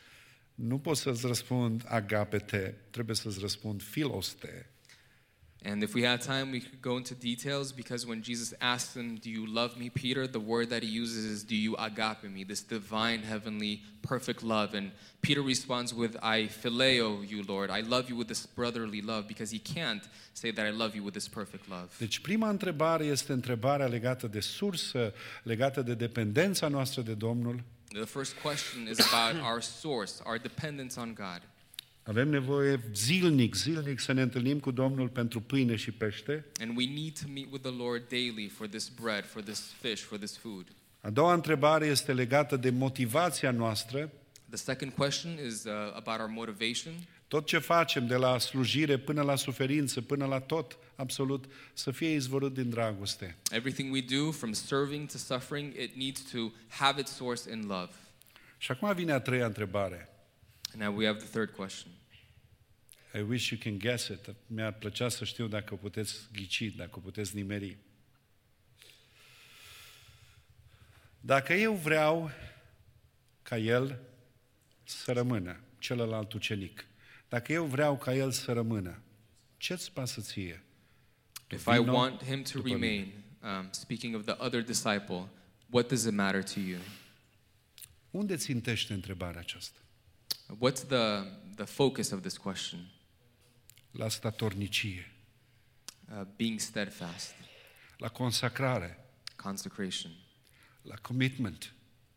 nu pot să-ți răspund agapete, trebuie să-ți răspund filoste. And if we had time, we could go into details because when Jesus asked him, do you love me, Peter? The word that he uses is, do you agape me? This divine, heavenly, perfect love. And Peter responds with, I phileo you, Lord. I love you with this brotherly love because he can't say that I love you with this perfect love. Deci prima întrebare este întrebarea legată de sursă, legată de dependența noastră de Domnul. The first question is about our source, our dependence on God. Avem nevoie zilnic să ne întâlnim cu Domnul pentru pâine și pește. And we need to meet with the Lord daily for this bread, for this fish, for this food. A doua întrebare este legată de motivația noastră. The second question is about our motivation. Tot ce facem, de la slujire până la suferință, până la tot, absolut, să fie izvorât din dragoste. Everything we do, from serving to suffering, it needs to have its source in love. Și acum vine a treia întrebare. And now we have the third question. I wish you can guess it. Mi-ar plăcea să știu dacă o puteți ghici, dacă o puteți nimeri. Dacă eu vreau ca el să rămână, celălalt ucenic, dacă eu vreau ca el să rămână, ce-ți pasă ție? If I want him to remain, speaking of the other disciple, what does it matter to you? Unde țintește întrebarea aceasta? What's the focus of this question? La statornicie, Being steadfast, la consacrare, consecration, la commitment,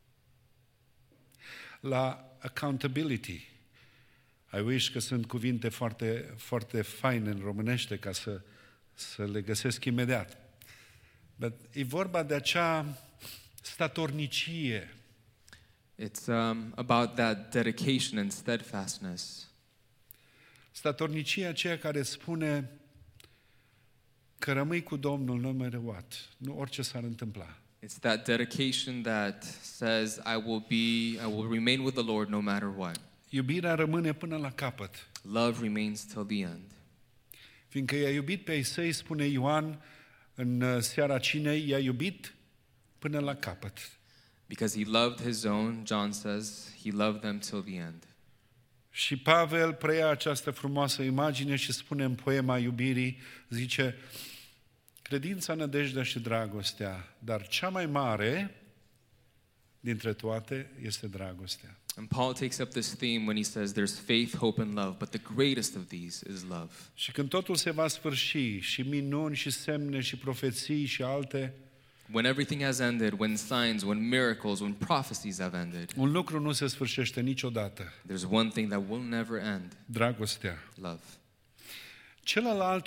la accountability. I wish că sunt cuvinte foarte, foarte faine în românește ca să le găsesc imediat. But e vorba de acea statornicie. It's about that dedication and steadfastness. Statornicia aceea care spune că rămâi cu Domnul no matter what, nu orice s-ar întâmpla. It's that dedication that says, I will remain with the Lord no matter what. Iubirea rămâne până la capăt. Love remains till the end. Fiindcă i-a iubit pe ei săi, spune Ioan în seara cinei, i-a iubit până la capăt. Because he loved his own, John says, he loved them till the end. Și Pavel preia această frumoasă imagine și spune în poema iubirii, zice, credința, nădejdea și dragostea, dar cea mai mare dintre toate este dragostea. And Paul takes up this theme when he says there's faith, hope, and love, but the greatest of these is love. Și când totul se va sfârși, și minuni, și semne, și profeții, și alte, When everything has ended, when signs, when miracles, when prophecies have ended, un lucru nu se sfârșește niciodată. there's one thing that will never end, Dragostea. love. Celălalt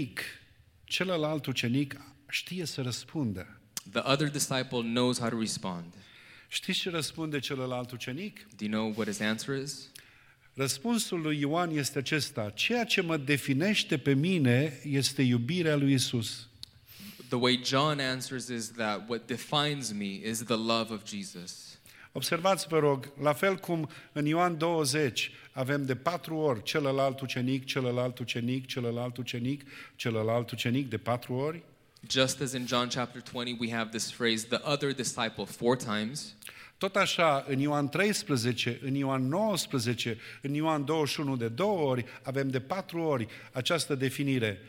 ucenic știe să răspundă. The other disciple knows how to respond. Știți ce răspunde celălalt ucenic? Do you know what his answer is? Răspunsul lui Ioan este acesta: ceea ce mă definește pe mine este iubirea lui Isus. The way John answers is that what defines me is the love of Jesus. Observați, vă rog, la fel cum în Ioan 20 avem de 4 ori celălalt ucenic, celălalt ucenic, celălalt ucenic, celălalt ucenic de 4 ori. Just as in John chapter 20 we have this phrase, the other disciple, 4 times. Tot așa, în Ioan 13, în Ioan 19, în Ioan 21 de 2 ori, avem de 4 ori această definire.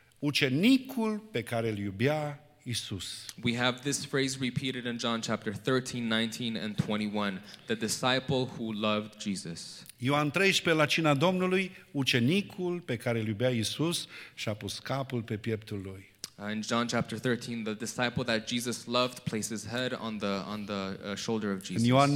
Ucenicul pe care îl iubea Iisus. We have this phrase repeated in John chapter 13, 19 and 21, the disciple who loved Jesus. Ioan 13, la cina Domnului, ucenicul pe care îl iubea Iisus și-a pus capul pe pieptul lui. In John chapter 13, the disciple that Jesus loved placed his head on the shoulder of Jesus. În Ioan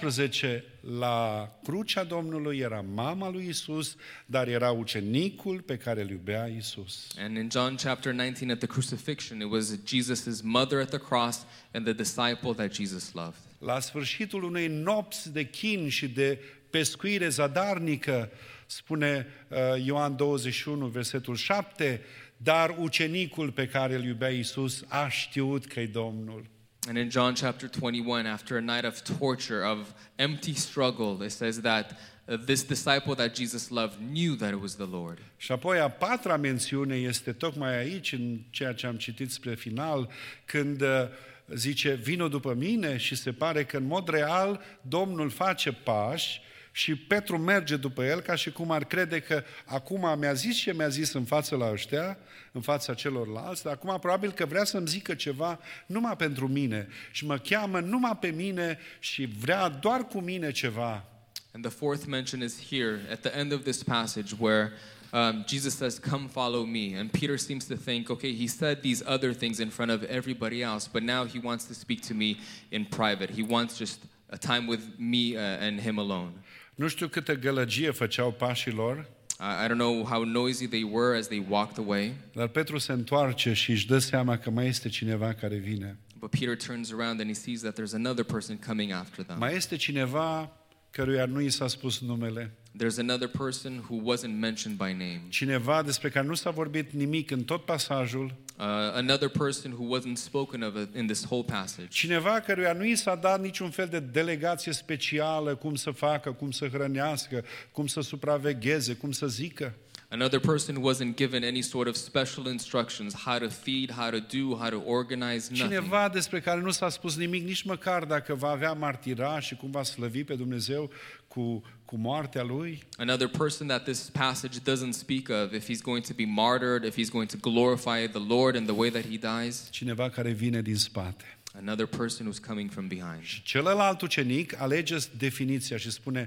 19, la crucea Domnului era mama lui Iisus, dar era ucenicul pe care îl iubea Iisus. And in John chapter 19 at the crucifixion, it was Jesus' mother at the cross and the disciple that Jesus loved. La sfârșitul unei nopți de chin și de pescuire zadarnică, spune Ioan 21, versetul 7, dar ucenicul pe care îl iubea Iisus a știut că e Domnul. And in John chapter 21, after a night of torture, of empty struggle, it says that this disciple that Jesus loved knew that it was the Lord. Și apoi a patra mențiune este tocmai aici, în ceea ce am citit spre final, când zice, vino după mine, și se pare că în mod real Domnul face pași și Petru merge după el ca și cum ar crede că acum mi-a zis ce mi-a zis în fața la ăștia, în fața celorlalți, dar acum probabil că vrea să-mi zică ceva numai pentru mine și mă cheamă numai pe mine și vrea doar cu mine ceva. And the fourth mention is here at the end of this passage where Jesus says, come follow me. And Peter seems to think, okay, he said these other things in front of everybody else, but now he wants to speak to me in private. He wants just a time with me and him alone. Nu știu câtă gălăgie făceau pașii lor, I don't know how noisy they were as they walked away, dar Petru se întoarce și își dă seama că mai este cineva care vine. but Peter turns around and he sees that there's another person coming after them. Mai este cineva căruia nu i s-a spus numele. There's another person who wasn't mentioned by name. Cineva despre care nu s-a vorbit nimic în tot pasajul. Another person who wasn't spoken of in this whole passage. Cineva căruia nu i s-a dat niciun fel de delegație specială, cum să facă, cum să hrănească, cum să supravegheze, cum să zică. Another person who wasn't given any sort of special instructions, how to feed, how to do, how to organize, nothing. Cineva despre care nu s-a spus nimic, nici măcar dacă va avea martira și cum va slăvi pe Dumnezeu cu moartea lui. Another person that this passage doesn't speak of, if he's going to be martyred, if he's going to glorify the Lord in the way that he dies. Cineva care vine din spate. Another person who's coming from behind. Și celălalt ucenic alege definiția și spune,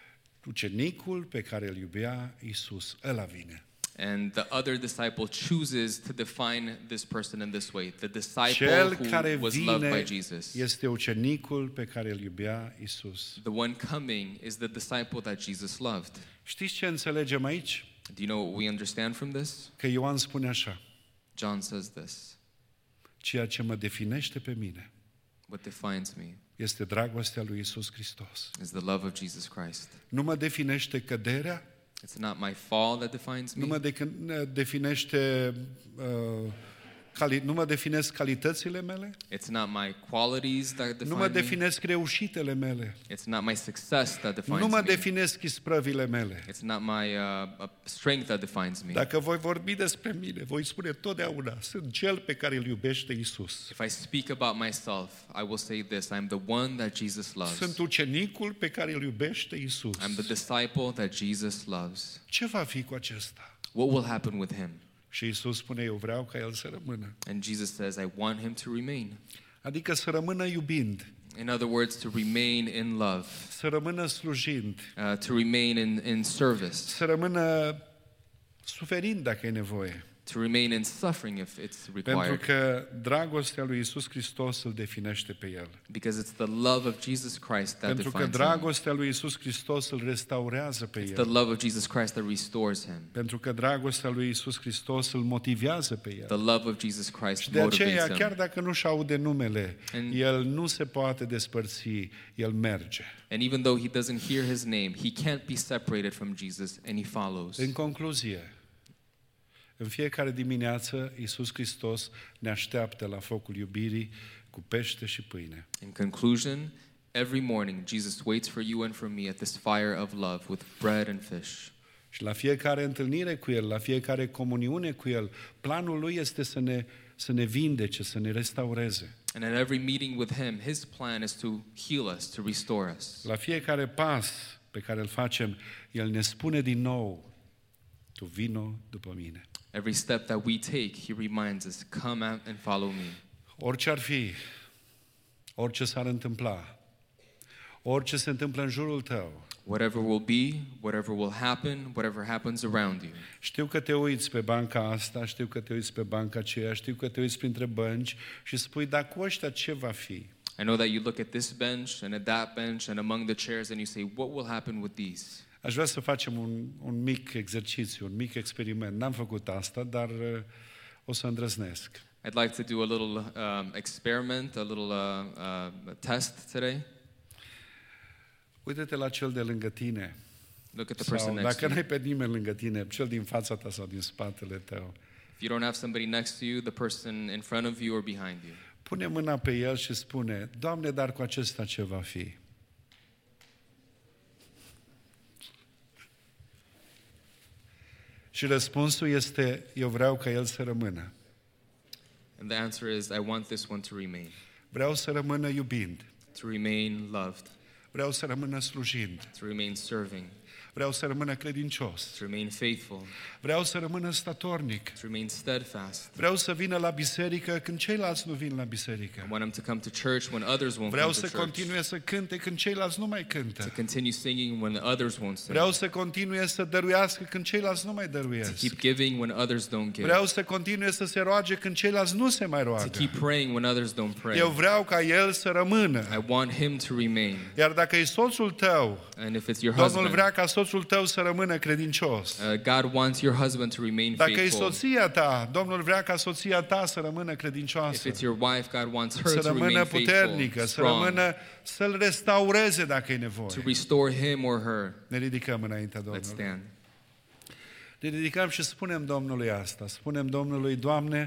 ucenicul pe care îl iubea Iisus, ăla vine. And the other disciple chooses to define this person in this way. The disciple Cel who care was loved vine by Jesus. este ucenicul pe care îl iubea Iisus. The one coming is the disciple that Jesus loved. Știți ce înțelegem aici? Do you know what we understand from this? Că Ioan spune așa, John says this. ceea ce mă definește pe mine What defines me este dragostea lui Iisus Hristos. is the love of Jesus Christ. Nu mă definește căderea, It's not my fall that defines nu me. mă definește nu mă definesc calitățile mele, It's not my qualities that nu mă define me. definesc reușitele mele, It's not my success that defines nu mă me. definesc isprăvile mele. It's not my strength that defines me. Dacă voi vorbi despre mine, voi spune totdeauna, sunt cel pe care îl iubește Iisus. If I speak about myself, I will say this: I'm the one that Jesus loves. Sunt ucenicul pe care îl iubește Iisus. I'm the disciple that Jesus loves. Ce va fi cu acesta? What will happen with him? Și Iisus spune, eu vreau ca el să rămână. And Jesus says, I want him to remain. Adică să rămână iubind, In other words, to remain in love, să rămână slujind, to remain in service, să rămână suferind dacă e nevoie. to remain in suffering if it's Pentru required. că dragostea lui Iisus Hristos îl definește pe el. Because it's the love of Jesus Christ that Pentru că defines him. dragostea lui Iisus Hristos îl restaurează pe It's the el. love of Jesus Christ that restores him. Pentru că dragostea lui Iisus Hristos îl motivează pe The el. love of Jesus Christ Și de aceea, motivates chiar him. dacă nu-și aude numele, And- el nu se poate despărți, el merge. And even though he doesn't hear his name, he can't be separated from Jesus, and he follows. În concluzie, în fiecare dimineață, Iisus Hristos ne așteaptă la focul iubirii cu pește și pâine. In conclusion, every morning Jesus waits for you and for me at this fire of love with bread and fish. Și la fiecare întâlnire cu El, la fiecare comuniune cu El, planul Lui este să ne să ne vindece, să ne restaureze. And at every meeting with him, his plan is to heal us, to restore us. La fiecare pas pe care îl facem, El ne spune din nou, tu vino după mine. Every step that we take, he reminds us, come out and follow me. Orice ar fi, orice s-ar întâmpla, orice se întâmplă în jurul tău, Whatever will be, whatever will happen, whatever happens around you. știu că te uiți pe banca asta, știu că te uiți pe banca aceea, știu că te uiți printre bănci și spui, dar cu ăștia ce va fi? I know that you look at this bench and at that bench and among the chairs and you say, what will happen with these? Aș vrea să facem un mic exercițiu, un mic experiment. N-am făcut asta, dar o să îndrăznesc. I'd like to do a little experiment, a little test today. Uită-te la cel de lângă tine. Look at the person Sau, next to dacă you. n-ai pe nimeni lângă tine, cel din fața ta sau din spatele tău, If you don't have somebody next to you, the person in front of you or behind you. pune mâna pe el și spune, Doamne, dar cu acesta ce va fi? Și răspunsul este, eu vreau ca el să rămână. And the answer is, I want this one to remain. Vreau să rămână iubind. To remain loved. Vreau să rămână slujind. To remain serving. Vreau să rămână credincios. To remain faithful. Vreau să rămână statornic. To remain steadfast. Vreau să vină la biserică când ceilalți nu vin la biserică. I want him to come to church when others won't Vreau come to să church. continue să cânte când ceilalți nu mai To cântă. continue singing when the others won't sing. Vreau să continue să dăruiască când ceilalți nu mai To dăruiesc. keep giving when others don't give. Vreau să continue să se roage când ceilalți nu se mai To roagă. keep praying when others don't pray. Eu vreau ca el să rămână. I want him to remain. Iar dacă e soțul tău, And if it's your Domnul husband, vrea ca soțul tău să rămână credincios. God wants your husband to remain Dacă e faithful. soția ta, Domnul vrea ca soția ta să rămână If credincioasă. it's your wife, God wants her Să to rămână remain puternică, faithful, să strong, rămână, să-l restaureze dacă e to nevoie. restore him or her. Ne ridicăm înaintea Let's Domnului. stand. Ne ridicăm și spunem Domnului asta. Spunem Domnului, Doamne,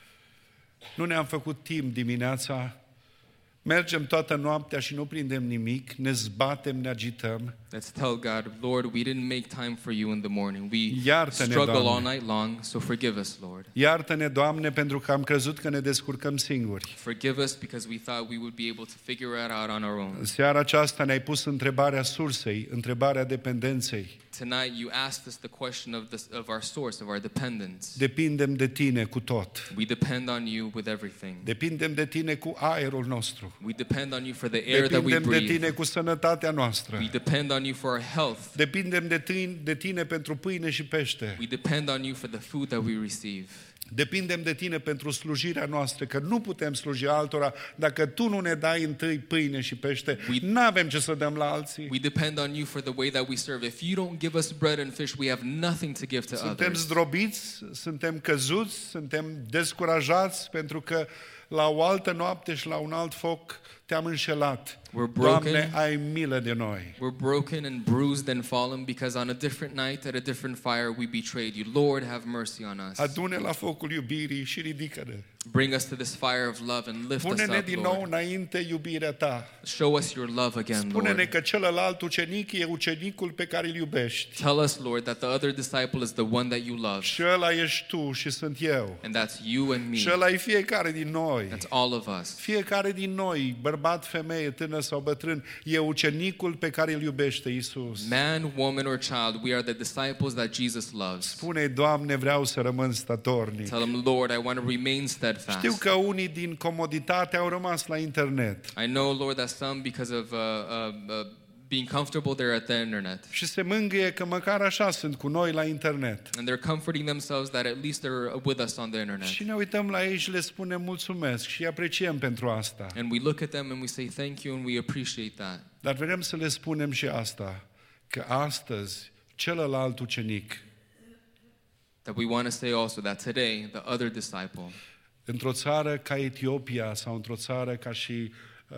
nu ne-am făcut timp dimineața, mergem toată noaptea și nu prindem nimic, ne zbatem, ne agităm. Let's tell God, Lord, we didn't make time for you in the morning. We Iartă-ne, struggle all Doamne. night long, so forgive us, Lord. Iartă-ne, Doamne, pentru că am crezut că ne descurcăm singuri. Forgive us because we thought we would be able to figure it out on our own. În seara aceasta ne-ai pus întrebarea sursei, întrebarea dependenței. Tonight you asked us the question of our source, of our dependence. Depindem de Tine cu tot. We depend on you with everything. Depindem de Tine cu aerul nostru. We depend on you for the air that we Depindem de Tine breathe. cu sănătatea noastră. We depend on you for our health. Depindem de Tine pentru pâine și pește. We depend on you for the food that we receive. Depindem de Tine pentru slujirea noastră, că nu putem sluji altora dacă Tu nu ne dai întâi pâine și pește. N-avem ce să dăm la alții. We depend on you for the way that we serve. If you don't give us bread and fish, we have nothing to give to Suntem others. zdrobiți, suntem căzuți, suntem descurajați pentru că la o altă noapte și la un alt foc te-am înșelat. We're broken. Doamne, ai milă de noi. We're broken and bruised and fallen because on a different night at a different fire we betrayed you. Lord, have mercy on us. Adu-ne la focul iubirii și ridică-ne. Bring us to this fire of love and lift us Pune-ne up, din nou Lord. înainte iubirea Ta. Show us your love again, Spune-ne Lord. că celălalt ucenic e ucenicul pe care îl iubești. Tell us, Lord, that the other disciple is the one that you love. Și ăla ești Tu și sunt eu. And that's you and me. Și ăla e fiecare din noi. That's all of us. Fiecare din noi, bărbat, femeie, tânăr sau bătrân, e ucenicul pe care îl iubește Iisus. Man, woman, or child, we are the disciples that Jesus loves. Spune-i, Doamne, vreau să rămân statornic. Tell him, Lord, I want to remain steadfast. Știu că unii din comoditate au rămas la internet I know, Lord, that some, because of being comfortable, they're at the internet. și se mângâie că măcar așa sunt cu noi la internet. And they're comforting themselves that at least they're with us on the internet. Și ne uităm la ei și le spunem mulțumesc și îi apreciem pentru asta. And we look at them and we say thank you and we appreciate that. Dar vrem să le spunem și asta, că astăzi celălalt ucenic, That we want to say also that today, the other disciple, într-o țară ca Etiopia sau într-o țară ca și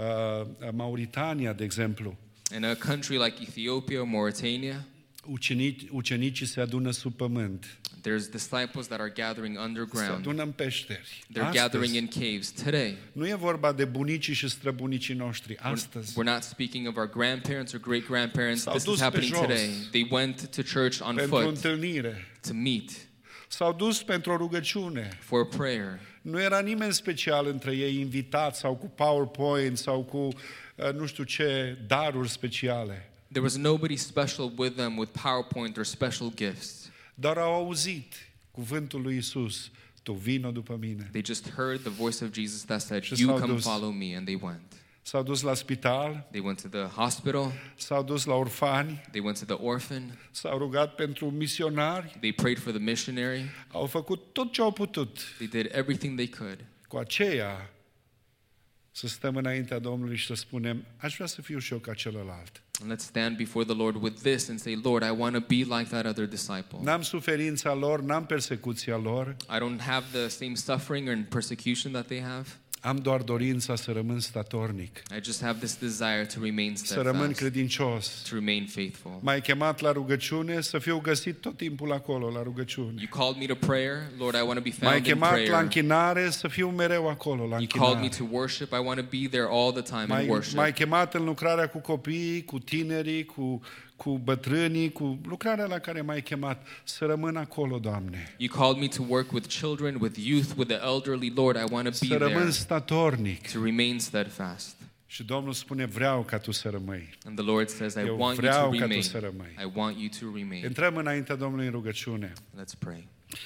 Mauritania, de exemplu, in a country like Ethiopia or Mauritania, ucenicii se adună sub pământ, there's disciples that are gathering se underground. adună în peșteri. They're gathering in caves today. Nu e vorba de bunicii și străbunicii noștri. Astăzi. We're not speaking of our grandparents or great-grandparents. S-au This dus is pe happening jos. today. They went to church on Pentru foot întâlnire. to meet. S-au dus pentru o rugăciune. for a prayer. Nu era nimeni special între ei invitat sau cu PowerPoint sau cu nu știu ce daruri speciale. There was nobody special with them with PowerPoint or special gifts. Dar au auzit cuvântul lui Isus. Tu vino după mine. They just heard the voice of Jesus that said, Și "You s-au come dus. follow me," and they went. S-au dus la spital, They went to the hospital, s-au dus la orfani, they went to the orphan, s-au rugat pentru misionari, they prayed for the missionary. au făcut tot ce au putut. They did everything they could. Cu aceea să stăm înaintea Domnului și să spunem, aș vrea să fiu și eu ca celălalt. And let's stand before the Lord with this and say, Lord, I want to be like that other disciple. N-am suferința lor, n-am persecuția lor, I don't have the same suffering and persecution that they have. am doar dorința să rămân statornic, I just have this desire to remain să rămân steadfast, credincios. to remain faithful. M-ai chemat la rugăciune, să fiu găsit tot timpul acolo, la rugăciune. You called me to prayer. Lord, I want to be M-ai found in chemat la prayer. închinare, să fiu mereu acolo, la You called me închinare. to worship. I want to be there all the time in M-ai worship. chemat în lucrarea cu copiii, cu tinerii, cu bătrânii, cu lucrarea la care m-ai chemat, să rămân acolo, Doamne. You called me to work with children, with youth, with the elderly. Lord, I want to Să be there, rămân statornic. to remain steadfast. Și Domnul spune, vreau ca tu să rămâi. And the Lord says, I Eu want you vreau to ca tu remain. să rămâi. I want you to remain. Intrăm înaintea Domnului în rugăciune. Let's pray.